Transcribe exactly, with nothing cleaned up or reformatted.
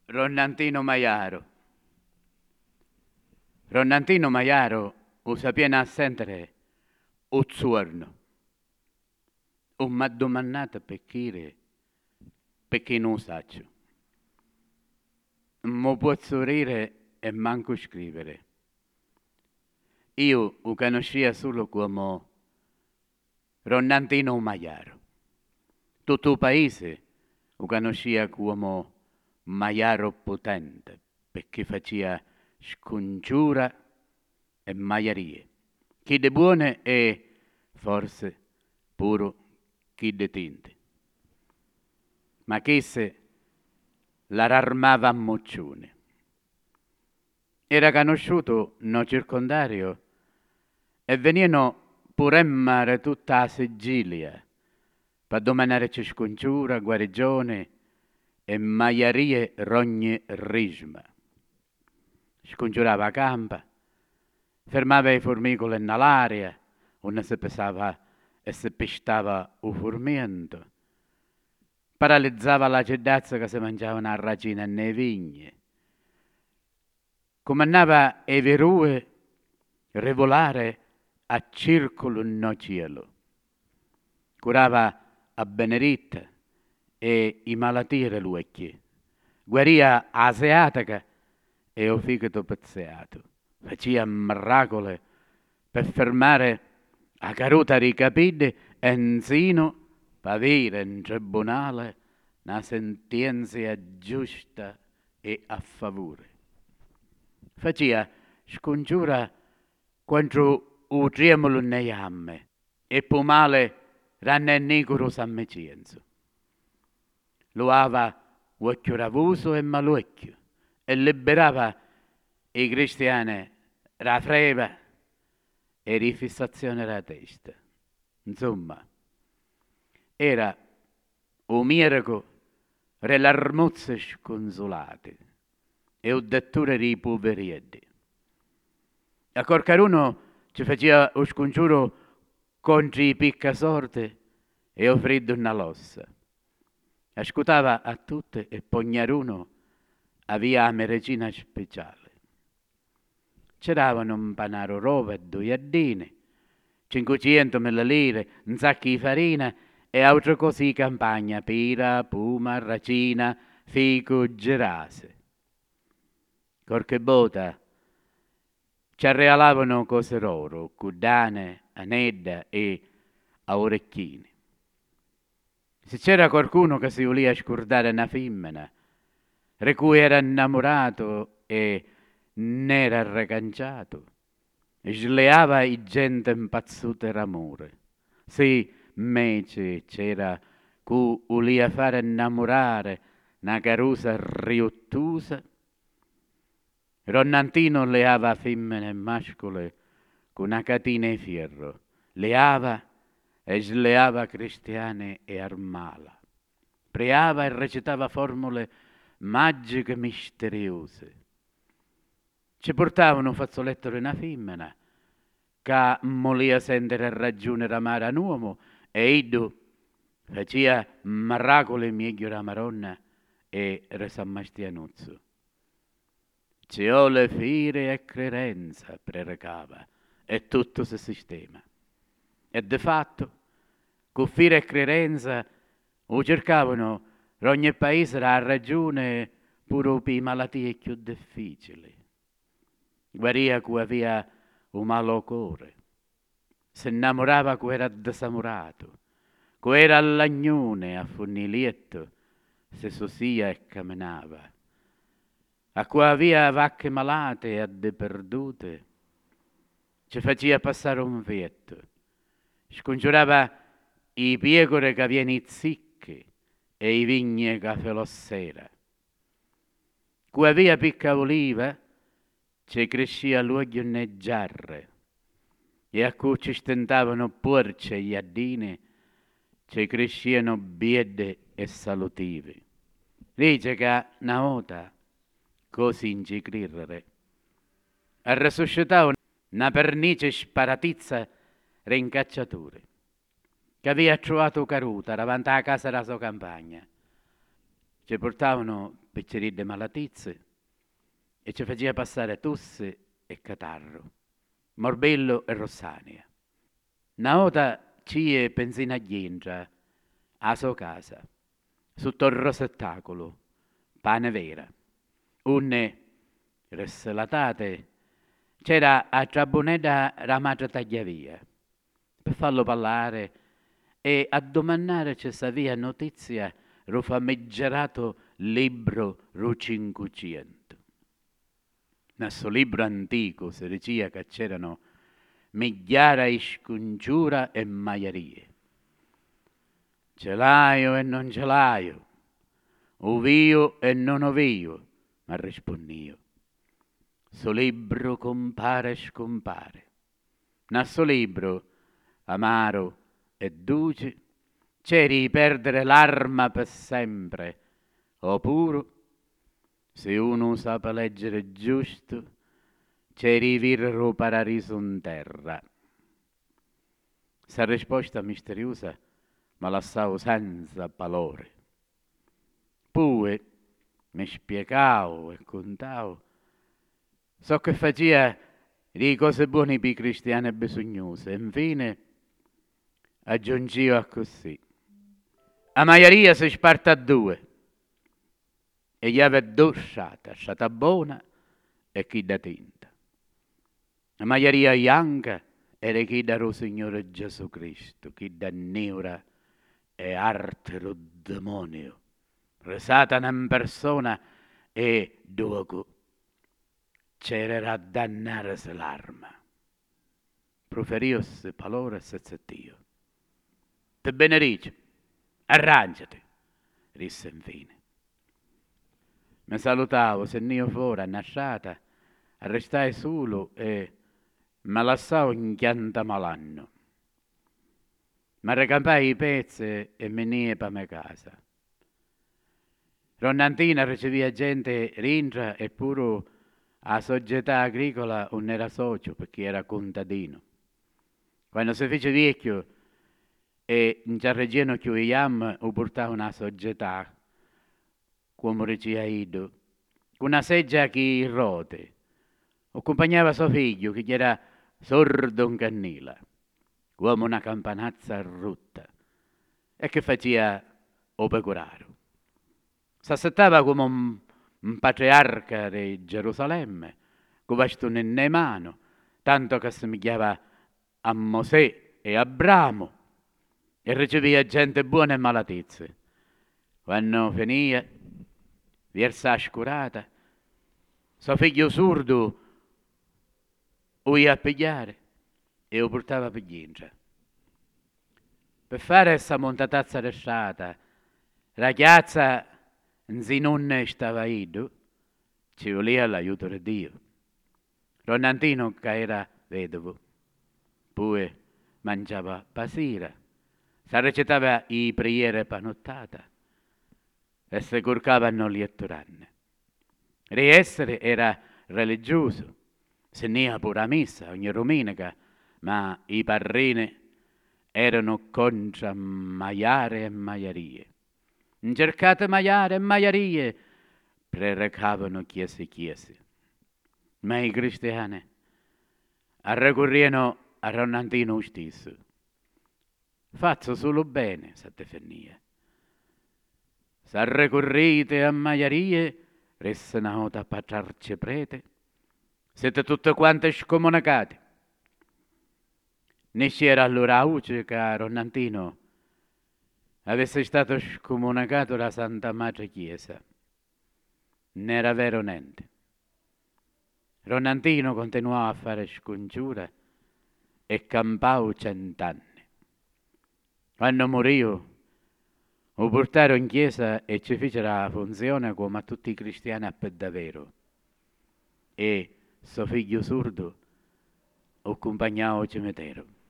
Ronnantino Maiaro. Ronnantino Maiaro usa piena a sentere uzzuorno. Un m'ha domandato per chire, perché non saccio. Non posso ridere e manco scrivere. Io lo conoscia solo come Ronnantino Maiaro. Tutto il paese lo conoscia come Maiaro potente, perché faceva scongiura e maiarie. Chi de buone e forse pure chi de tinte. Ma che se la rarmava a moccione. Era conosciuto no circondario e venivano pure mare tutta la Sicilia per domanare scongiura, guarigione e maiarie rogne risma. Scongiurava a campa, fermava i formicoli nell'aria, onde si pesava e si pistava il formento, paralizzava la cittadza che si mangiavano a ragina nei vigni, comandava i verue revolare a circolo no cielo, curava a Beneritta e i malattie reluecchi, guaria asiatica e o fegato pezzeato, faceva miracoli per fermare a caruta ricapide e insino per avere in tribunale una sentenza giusta e a favore. Faceva scongiura contro il tremolo nei amme e per male ranne negro sammecienzo. Lo aveva occhio ravuso e malucchio e liberava i cristiani la freva e rifissazione alla testa. Insomma, era un miracolo per le armuzze sconsolate e un dottore di poveretti. A qualcuno ci faceva un scongiuro contro i piccasorte e o freddo nella lossa. Ascoltava a tutte e pognaruno aveva la medicina speciale. C'eravano un panaro roba e due addine, cinquecento millilitri, un sacco di farina e altre cose di campagna, pera, puma, racina, fico, gerase. Qualche volta ci regalavano cose loro, cudane, anedda e a orecchini. Se c'era qualcuno che si voleva scordare una femmina, di cui era innamorato e ne era recanciato, sleava i gente impazzuta d'amore. Se invece c'era chi voleva fare innamorare una carusa riottusa, Ronnantino leava femmine e mascole con una catina di ferro, leava e sleava cristiane e armala, preava e recitava formule magiche misteriose. Ci portavano un fazzoletto di una femmina che molia sentire ragione ramare a un uomo e iddu faceva miracoli meglio la Maronna e resammastianuzzo. Ci vuole fire e credenza, prerecava, e tutto si sistema. E di fatto, con fire e credenza, o cercavano in ogni paese la ragione pure per le malattie più difficili. Guaria che aveva un malo cuore, si innamorava che era desamorato, che era all'agnone a fornilietto, se sosia e camminava. A cui aveva vacche malate e a de perdute, ci faceva passare un vietto, scongiurava i pecore che vieni zicche e i vigne che felossera. Cui aveva picca oliva, ci crescia luogo ne giarre, e a cui ci stentavano porce e iadine, ci cresciano biede e salutive. Dice che una volta, così ingigrirere, ha resuscitato una pernice sparatizza rincacciature, che aveva trovato caruta davanti alla casa della sua campagna. Ci portavano piccerì di malatizie e ci faceva passare tosse e catarro, morbillo e rossania. Una volta ci pensina a gingia, a sua casa, sotto il rosettacolo, pane vera. Unne, reselatate, c'era a Traboneda la madre tagliavia, per farlo parlare e a domandare se savia notizia lo famiggerato libro ru cinquecento. Nel suo libro antico si diceva che c'erano migliaia di scongiura e maierie. Ce l'aio e non ce l'aio, ovio e non ovio, ma rispondio. Suo libro compare e scompare. Nel suo libro, amaro e duce, c'eri perdere l'arma per sempre, oppure, se uno sa leggere giusto, c'eri virro paradiso in terra. Sa risposta misteriosa ma lasciavo senza valore. Poi mi spiegavo e contavo so che faceva di cose buone per i cristiani bisognose. E infine aggiungevo così. La maioria si sparte a due e gli aveva due sciate, sciata buona e chi da tinta. La maioria bianca era chi da Signore Gesù Cristo, chi da neura e arte lo demonio, Satana in persona e dopo c'era a dannare l'arma. Proferios palore sezzettio. Te benedice, arrangiati, disse infine. Mi salutavo, sennio fuori, annasciata, restai solo e mi lasciavo in chianta malanno. Mi ricampai i pezzi e me ne per me casa. Ronnantina ricevia gente rintra e pure a società agricola non era socio perché era contadino. Quando si fece vecchio e in Ciarreggiano chiudiamo, o portava una società, come diceva Ido, con una seggia che rote, accompagnava suo figlio che era sordo in cannila, come una campanazza rotta, e che faceva o pecoraro. S'assettava come un, un patriarca di Gerusalemme, con bastone in mano, tanto che assomigliava a Mosè e Abramo, e riceveva gente buona e malatizia. Quando veniva, versa scurata, suo figlio sordo lo ia a pigliare e lo portava per gingia. Per fare questa montatazza resciata, la chiazza se non stava ido, ci voleva l'aiuto di Dio. Ronnantino che era vedovo, poi mangiava pasira, si recitava i preghiere per nottata e si corcavano lietturanne. Riessere era religioso, se ne pure a messa ogni domenica, ma i parrini erano contro maiare e maierie. Cercate maiare e maierie, prerecavano chiese e chiese. Ma i cristiani ricorrevano a Ronnantino stesso. Faccio solo bene, sa defenia. Se ricorrete a maierie, resta una nota a patrarci prete, siete tutte quante scomunicate. Ne c'era allora voce che Ronnantino avesse stato scomunicato da Santa Madre Chiesa. Non era vero niente. Ronnantino continuò a fare scongiure e campò cent'anni. Quando morì, lo portarono in chiesa e ci fecero la funzione come a tutti i cristiani a per davvero. E suo figlio sordo lo accompagnò al cimitero.